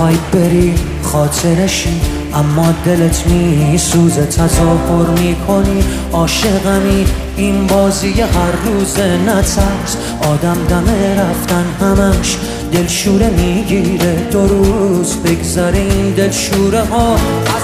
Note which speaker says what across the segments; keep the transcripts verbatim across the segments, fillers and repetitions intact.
Speaker 1: میخوای بری خاطرشی اما دلت میسوزه، تظاهر میکنی عاشقمی، این بازی هر روز نترس. آدم دم رفتن همش دلشوره میگیره، دو روز بگذره این دلشوره ها.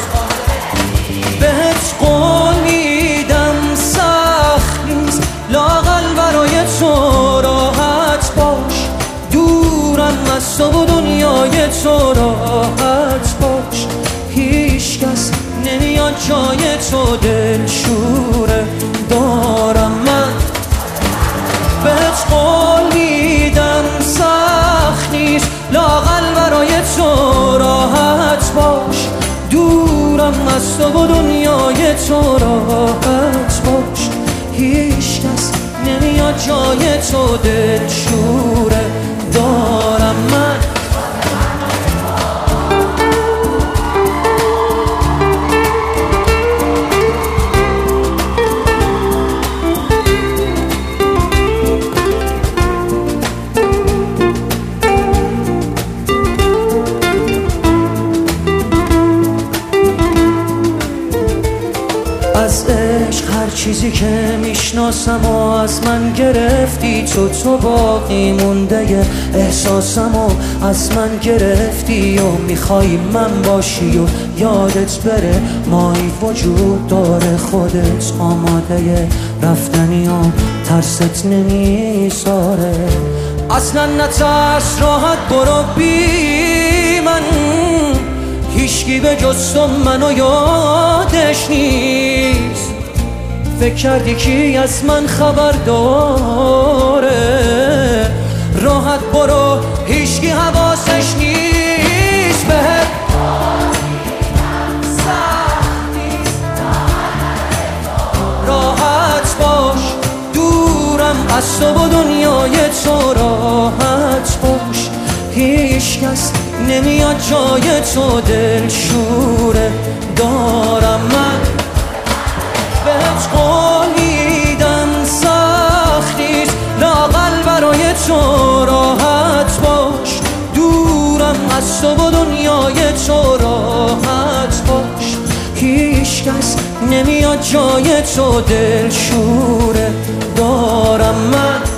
Speaker 1: بهت قول میدم سخت نیست، لااقل برای تو راحت باش، دورم از تو و دنیای تو راحت باش. هیچ کس نمیاد جای تو، دلشوره دارم من. بهت قول میدم سخت نیست، لااقل برای تو راحت باش، دورم از تو و دنیای تو راحت باش. هیچ کس نمیاد جای تو، دلشوره دارم من. از عشق هر چیزی که میشناسم و از من گرفتی، تو تو باقی مونده احساسم و از من گرفتی و میخوای من باشی و یادت بره مایی وجود داره، خودت آماده رفتنی و ترست نمیذاره. اصلا نترس، راحت برو بی من، هیچکی به جز تو منو یادش نیست. فکر کردی کی از من خبر داره، راحت برو هیچکی حواسش نیست. بهت راحت باش، دورم از تو و دنیای تو راحت باش. هیچ کس نمیاد جای تو، دلشوره دارم من. بهت قول میدم سخت نیست، لااقل برای تو راحت باش، دورم از تو و دنیای تو راحت باش. هیچ کس نمیاد جای تو، دلشوره دارم من.